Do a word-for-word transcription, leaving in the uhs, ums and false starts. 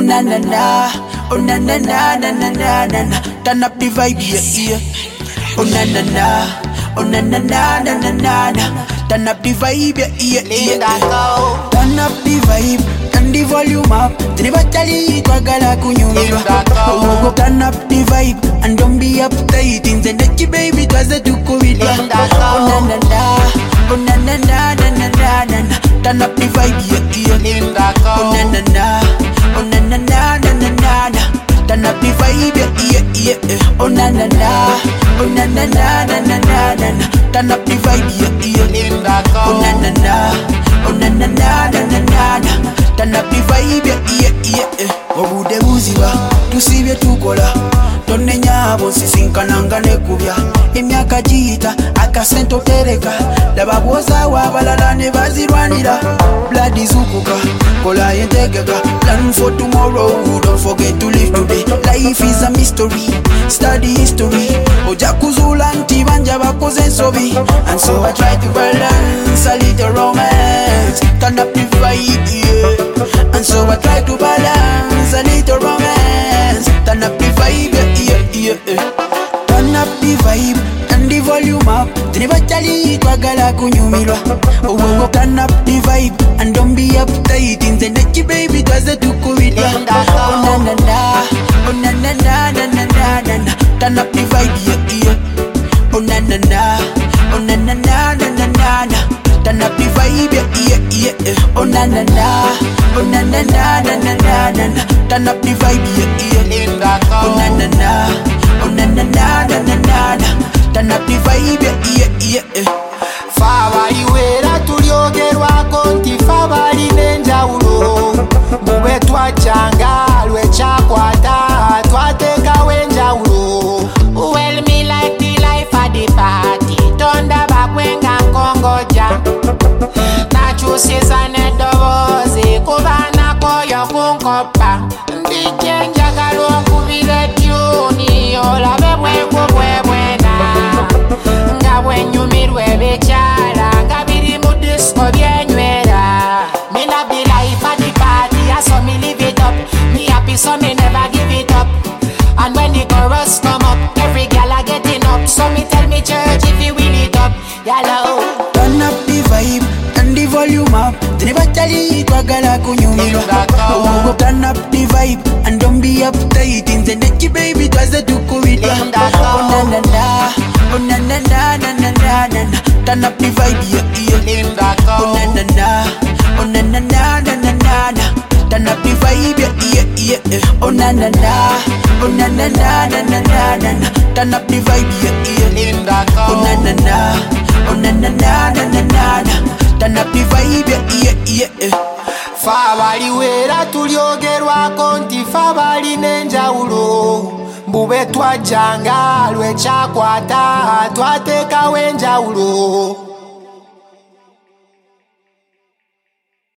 na na na, oh na na na na na na na. Turn up the vibe, yeah yeah. Oh na na na, oh na na na na na na na. Turn up the vibe, yeah yeah yeah. Turn up the vibe, turn the volume up. Tinibatali kwa gala kunyumira. Oh, turn up the vibe and don't be uptight. In the neck, baby, twaze tukuwida. Oh na na na, oh na na na na na na na. Turn up the vibe, yeah yeah. Oh na na na, oh na na na na na na na. Turn up the vibe, yeah yeah yeah. Oh na na na, oh na na na na na na na. Turn up the vibe, yeah yeah. Oh na na na, oh na na na na na na na. Turn up the vibe, yeah yeah yeah. Obude buziba, tusibye tukola. Tone nyabo sisinkananga nekubya. Emyaka jiyita akasento tereka. Lababoza wabalala ne bazirwanira. Blood izukuka, kola yentegeka. Plan for tomorrow, don't forget to live today. Life is a mystery, study history. Oja kuzula nti banja bakoze nsobi. And so I try to balance a little romance. Turn up the vibe, yeah. And so I try to balance a little romance. Turn up the vibe, yeah, yeah, yeah. Turn up the vibe, turn the volume up. Tinibatali kwa gala kunyumira. Oh, oh, turn up the vibe and don't be uptight. In the neck, baby, twaze tukuwida. Oh na na na, oh na na na na na na na. Turn up the vibe, yeah, yeah. Oh na na na, oh na na na na na na na. Turn up the vibe, yeah, yeah, yeah. Oh na na na, oh na na na na na na na. Turn up the vibe, yeah, yeah. Oh na na na, oh na na na na na na na. Turn up the vibe, yeah, yeah, yeah. Fabali wera tulyogerwa konti fabali nenjawulo. Mube twachanga lwe chakwata twateka wenjawulo. Well, me like the life of the party. Tonda bakwenga kongoja. Nacho sezane doboze kubana koyo kunkopa. Ndije njagalo kubire tuni olabe bweko bwebwena. Ngabwe nyumirwe bechala ngabiri mu disco byenywera. Me love the life of the party, I saw me live it up. Me happy so me never give it up. And when the chorus come up, every gal a getting up. So me tell me church if you win it up, yalla. Turn up the vibe, turn the volume up. Tinibatali kwa gala kunyumira. Oh, turn up the vibe and don't be uptight. In the neck, baby, twaze tukuwida. Oh na na na, oh na na na na na na na. Turn up the vibe, yeah yeah. Oh na na na, oh na na na na na na na. Turn up the vibe, yeah yeah yeah. Oh na na na, oh na na na na na na na. Turn up the vibe, yeah yeah. Oh na na na, oh na na na na na na na. Turn up the vibe, yeah yeah yeah. Fabali wera tulyogerwa konti fabali nenjawulo. Mbube twajanga lwe chakwata twate